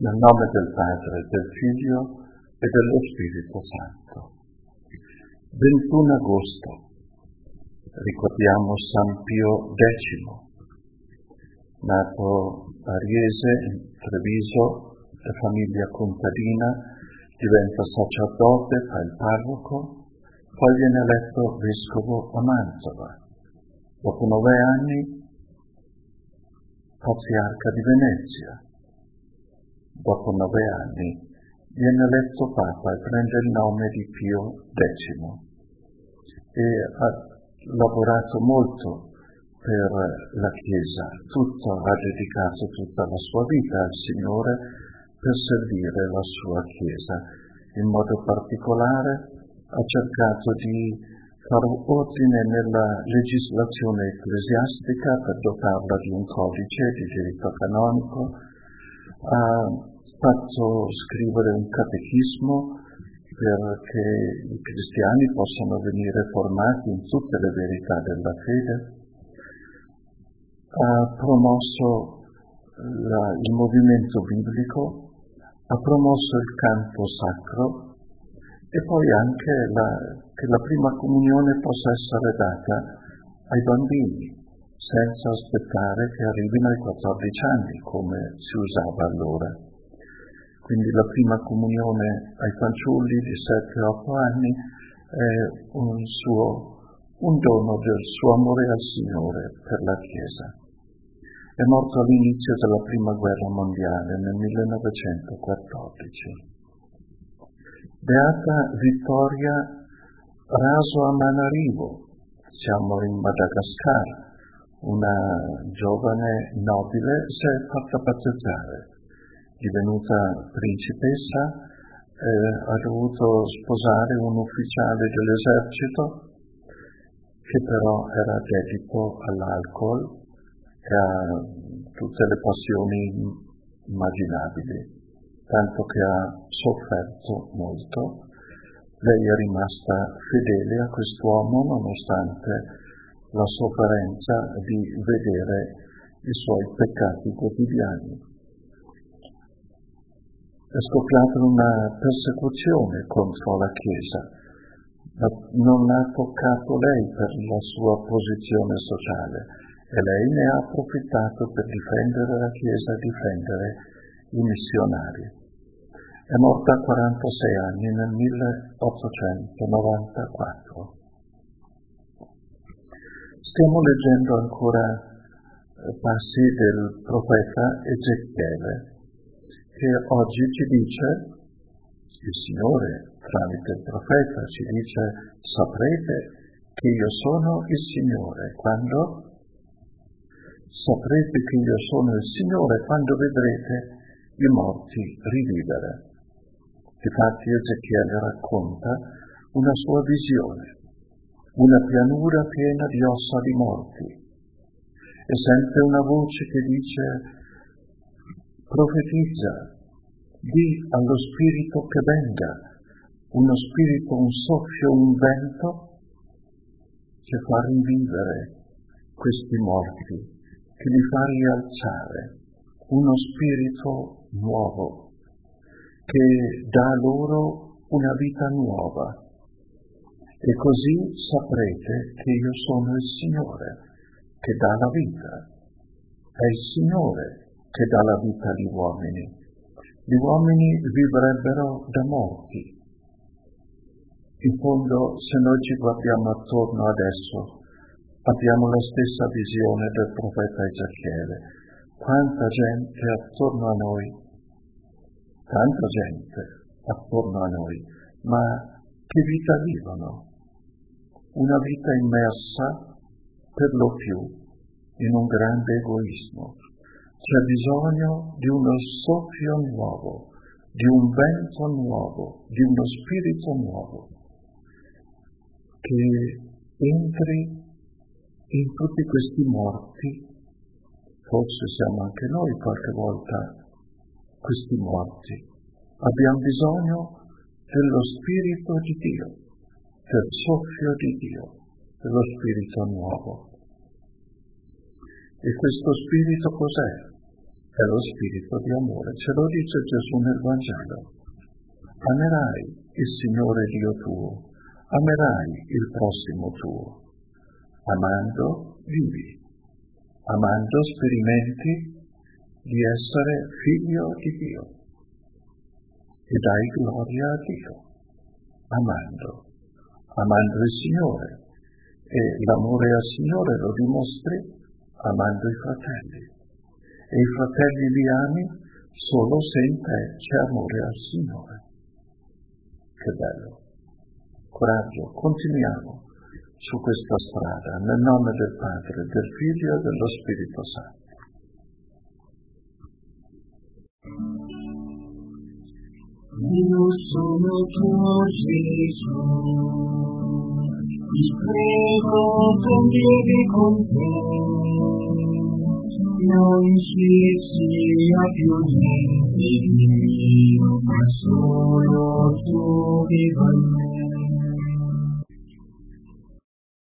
Nel nome del Padre, del Figlio e dello Spirito Santo. 21 agosto. Ricordiamo San Pio X, nato a Riese, in Treviso, da famiglia contadina, diventa sacerdote, fa il parroco, poi viene eletto vescovo a Mantova. Dopo 9 anni, patriarca di Venezia. Dopo 9 anni viene eletto Papa e prende il nome di Pio X e ha lavorato molto per la Chiesa, ha dedicato tutta la sua vita al Signore per servire la sua Chiesa. In modo particolare ha cercato di fare ordine nella legislazione ecclesiastica per dotarla di un codice di diritto canonico, ha fatto scrivere un catechismo perché i cristiani possano venire formati in tutte le verità della fede, ha promosso il movimento biblico, ha promosso il canto sacro e poi anche che la prima comunione possa essere data ai bambini, senza aspettare che arrivino ai 14 anni, come si usava allora. Quindi la prima comunione ai fanciulli di 7-8 anni è un dono del suo amore al Signore per la Chiesa. È morto all'inizio della Prima Guerra Mondiale, nel 1914. Beata Vittoria Raso Amanarivo, siamo in Madagascar, una giovane nobile si è fatta battezzare, divenuta principessa, ha dovuto sposare un ufficiale dell'esercito che però era dedito all'alcol e a tutte le passioni immaginabili, tanto che ha sofferto molto. Lei è rimasta fedele a quest'uomo nonostante la sofferenza di vedere i suoi peccati quotidiani. È scoppiata una persecuzione contro la Chiesa, ma non ha toccato lei per la sua posizione sociale e lei ne ha approfittato per difendere la Chiesa, difendere i missionari. È morta a 46 anni nel 1894. Stiamo leggendo ancora passi del profeta Ezechiele, che oggi ci dice, il Signore tramite il profeta ci dice: saprete che io sono il Signore quando saprete che io sono il Signore quando vedrete i morti rivivere. Infatti Ezechiele racconta una sua visione, una pianura piena di ossa di morti, e sente una voce che dice: profetizza, di allo spirito che venga, uno spirito, un soffio, un vento che fa rivivere questi morti, che li fa rialzare, uno spirito nuovo che dà loro una vita nuova. E così saprete che io sono il Signore che dà la vita. È il Signore che dà la vita agli uomini. Gli uomini vivrebbero da morti. In fondo, se noi ci guardiamo attorno adesso, abbiamo la stessa visione del profeta Ezechiele. Quanta gente attorno a noi, tanta gente attorno a noi, ma che vita vivono? Una vita immersa per lo più in un grande egoismo. C'è bisogno di uno soffio nuovo, di un vento nuovo, di uno spirito nuovo che entri in tutti questi morti. Forse siamo anche noi qualche volta questi morti. Abbiamo bisogno dello Spirito di Dio, del soffio di Dio, dello Spirito nuovo. E questo Spirito cos'è? è lo spirito di amore. Ce lo dice Gesù nel Vangelo. Amerai il Signore Dio tuo, amerai il prossimo tuo. Amando vivi, amando sperimenti di essere figlio di Dio e dai gloria a Dio, amando il Signore, e l'amore al Signore lo dimostri amando i fratelli, e i fratelli li ami solo se in te c'è amore al Signore. Che bello! Coraggio, continuiamo su questa strada, nel nome del Padre, del Figlio e dello Spirito Santo. Io sono tuo Gesù, ti prego convivi con te, non ci sia più niente mio, ma solo tu viva in me.